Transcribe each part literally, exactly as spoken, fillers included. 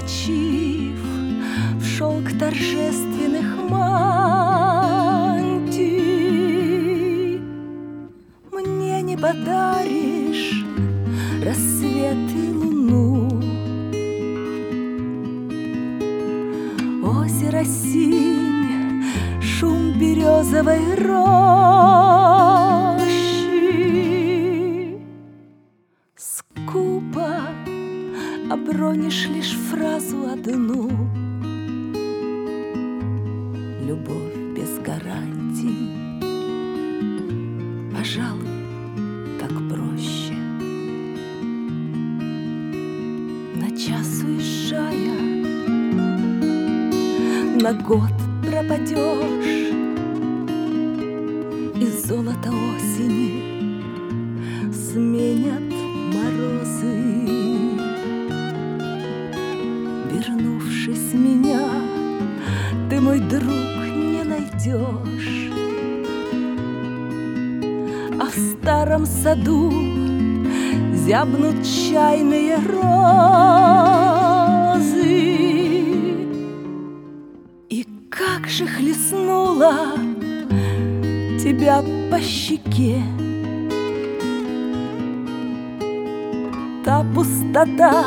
облачив в шелк торжественных мантий, мне не подаришь рассвет и луну. Озеро синь, шум березовой рощи. Скупо обронишь лишь фразу одну: любовь без гарантий. Пожалуй, так проще. На час уезжая, на год пропадешь, и золото осени сменят морозы. Вернувшись меня, ты, мой друг, не найдешь, а в старом саду зябнут чайные розы. И как же хлестнула тебя по щеке та пустота,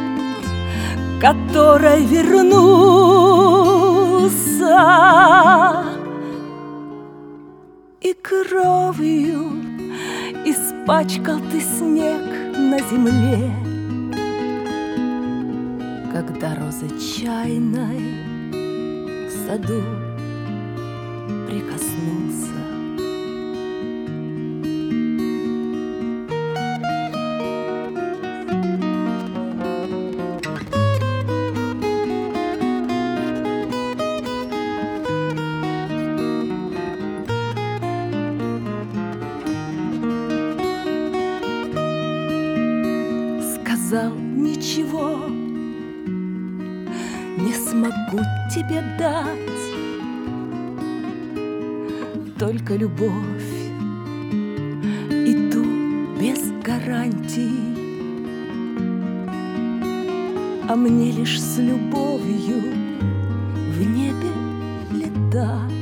которой вернулся, и кровью испачкал ты снег на земле, когда розы чайной в саду прикоснулся. Сказал: ничего не смогу тебе дать, только любовь, и ту без гарантий. А мне лишь с любовью в небе летать.